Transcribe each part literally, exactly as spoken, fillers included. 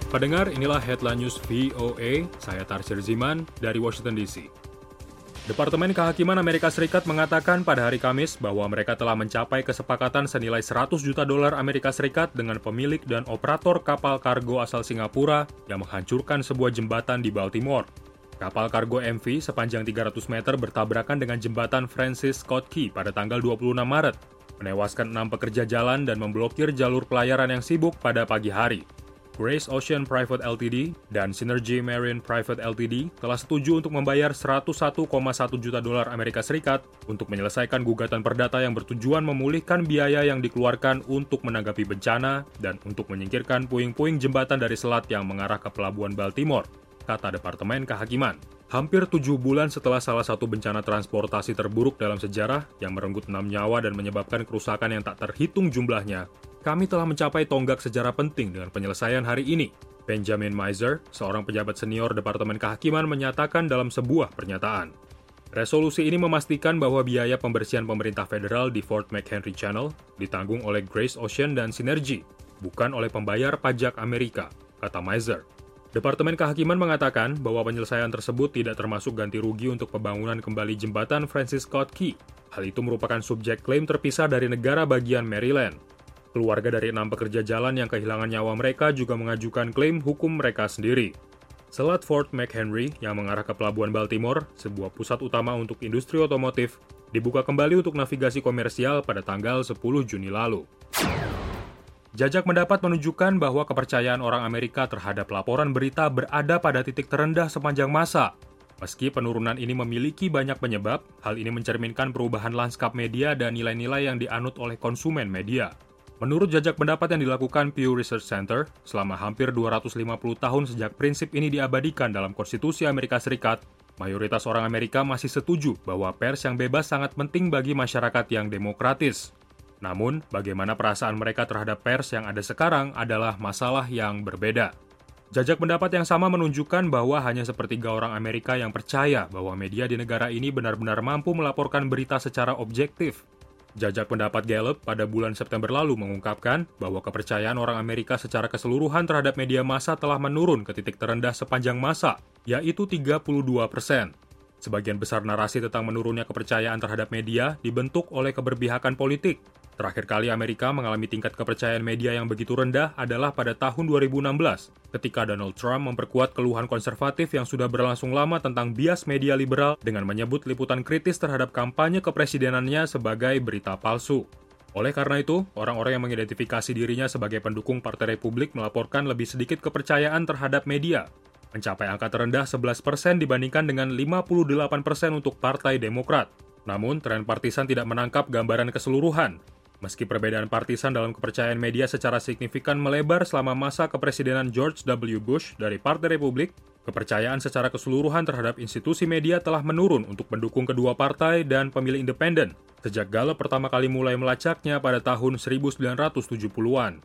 Pendengar, inilah Headline News V O A, saya Tarsir Ziman dari Washington D C. Departemen Kehakiman Amerika Serikat mengatakan pada hari Kamis bahwa mereka telah mencapai kesepakatan senilai seratus juta dolar Amerika Serikat dengan pemilik dan operator kapal kargo asal Singapura yang menghancurkan sebuah jembatan di Baltimore. Kapal kargo M V sepanjang tiga ratus meter bertabrakan dengan jembatan Francis Scott Key pada tanggal dua puluh enam Maret, menewaskan enam pekerja jalan dan memblokir jalur pelayaran yang sibuk pada pagi hari. Grace Ocean Private L T D dan Synergy Marine Private L T D telah setuju untuk membayar seratus satu koma satu juta dolar Amerika Serikat untuk menyelesaikan gugatan perdata yang bertujuan memulihkan biaya yang dikeluarkan untuk menanggapi bencana dan untuk menyingkirkan puing-puing jembatan dari selat yang mengarah ke pelabuhan Baltimore, kata Departemen Kehakiman. Hampir tujuh bulan setelah salah satu bencana transportasi terburuk dalam sejarah yang merenggut enam nyawa dan menyebabkan kerusakan yang tak terhitung jumlahnya, kami telah mencapai tonggak sejarah penting dengan penyelesaian hari ini. Benjamin Miser, seorang pejabat senior Departemen Kehakiman, menyatakan dalam sebuah pernyataan. Resolusi ini memastikan bahwa biaya pembersihan pemerintah federal di Fort McHenry Channel ditanggung oleh Grace Ocean dan Synergy, bukan oleh pembayar pajak Amerika, kata Miser. Departemen Kehakiman mengatakan bahwa penyelesaian tersebut tidak termasuk ganti rugi untuk pembangunan kembali jembatan Francis Scott Key. Hal itu merupakan subjek klaim terpisah dari negara bagian Maryland. Keluarga dari enam pekerja jalan yang kehilangan nyawa mereka juga mengajukan klaim hukum mereka sendiri. Selat Fort McHenry yang mengarah ke pelabuhan Baltimore, sebuah pusat utama untuk industri otomotif, dibuka kembali untuk navigasi komersial pada tanggal sepuluh Juni lalu. Jajak pendapat menunjukkan bahwa kepercayaan orang Amerika terhadap laporan berita berada pada titik terendah sepanjang masa. Meski penurunan ini memiliki banyak penyebab, hal ini mencerminkan perubahan lanskap media dan nilai-nilai yang dianut oleh konsumen media. Menurut jajak pendapat yang dilakukan Pew Research Center, selama hampir dua ratus lima puluh tahun sejak prinsip ini diabadikan dalam Konstitusi Amerika Serikat, mayoritas orang Amerika masih setuju bahwa pers yang bebas sangat penting bagi masyarakat yang demokratis. Namun, bagaimana perasaan mereka terhadap pers yang ada sekarang adalah masalah yang berbeda. Jajak pendapat yang sama menunjukkan bahwa hanya sepertiga orang Amerika yang percaya bahwa media di negara ini benar-benar mampu melaporkan berita secara objektif. Jajak pendapat Gallup pada bulan September lalu mengungkapkan bahwa kepercayaan orang Amerika secara keseluruhan terhadap media massa telah menurun ke titik terendah sepanjang masa, yaitu tiga puluh dua persen. Sebagian besar narasi tentang menurunnya kepercayaan terhadap media dibentuk oleh keberpihakan politik. Terakhir kali Amerika mengalami tingkat kepercayaan media yang begitu rendah adalah pada tahun dua ribu enam belas, ketika Donald Trump memperkuat keluhan konservatif yang sudah berlangsung lama tentang bias media liberal dengan menyebut liputan kritis terhadap kampanye kepresidenannya sebagai berita palsu. Oleh karena itu, orang-orang yang mengidentifikasi dirinya sebagai pendukung Partai Republik melaporkan lebih sedikit kepercayaan terhadap media, mencapai angka terendah sebelas persen dibandingkan dengan lima puluh delapan persen untuk Partai Demokrat. Namun, tren partisan tidak menangkap gambaran keseluruhan. Meski perbedaan partisan dalam kepercayaan media secara signifikan melebar selama masa kepresidenan George W. Bush dari Partai Republik, kepercayaan secara keseluruhan terhadap institusi media telah menurun untuk pendukung kedua partai dan pemilih independen, sejak Gallup pertama kali mulai melacaknya pada tahun seribu sembilan ratus tujuh puluhan.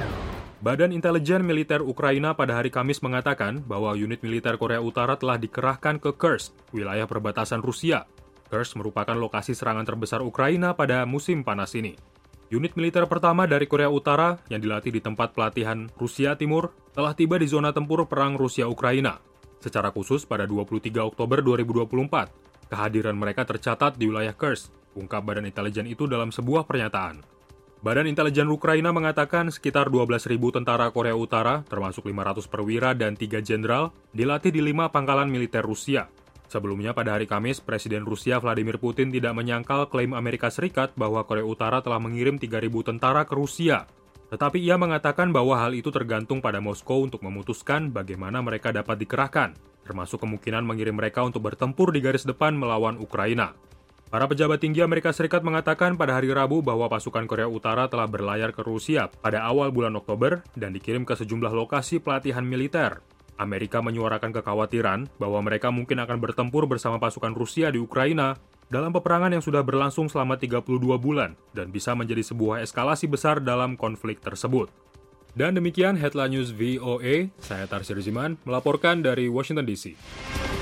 Badan Intelijen Militer Ukraina pada hari Kamis mengatakan bahwa unit militer Korea Utara telah dikerahkan ke Kursk, wilayah perbatasan Rusia. Kursk merupakan lokasi serangan terbesar Ukraina pada musim panas ini. Unit militer pertama dari Korea Utara yang dilatih di tempat pelatihan Rusia Timur telah tiba di zona tempur perang Rusia-Ukraina. Secara khusus pada dua puluh tiga Oktober dua ribu dua puluh empat, kehadiran mereka tercatat di wilayah Kursk, ungkap Badan Intelijen itu dalam sebuah pernyataan. Badan Intelijen Ukraina mengatakan sekitar dua belas ribu tentara Korea Utara, termasuk lima ratus perwira dan tiga jenderal, dilatih di lima pangkalan militer Rusia. Sebelumnya pada hari Kamis, Presiden Rusia Vladimir Putin tidak menyangkal klaim Amerika Serikat bahwa Korea Utara telah mengirim tiga ribu tentara ke Rusia. Tetapi ia mengatakan bahwa hal itu tergantung pada Moskow untuk memutuskan bagaimana mereka dapat dikerahkan, termasuk kemungkinan mengirim mereka untuk bertempur di garis depan melawan Ukraina. Para pejabat tinggi Amerika Serikat mengatakan pada hari Rabu bahwa pasukan Korea Utara telah berlayar ke Rusia pada awal bulan Oktober dan dikirim ke sejumlah lokasi pelatihan militer. Amerika menyuarakan kekhawatiran bahwa mereka mungkin akan bertempur bersama pasukan Rusia di Ukraina dalam peperangan yang sudah berlangsung selama tiga puluh dua bulan dan bisa menjadi sebuah eskalasi besar dalam konflik tersebut. Dan demikian Headline News V O A, saya Tarsir Ziman melaporkan dari Washington D C.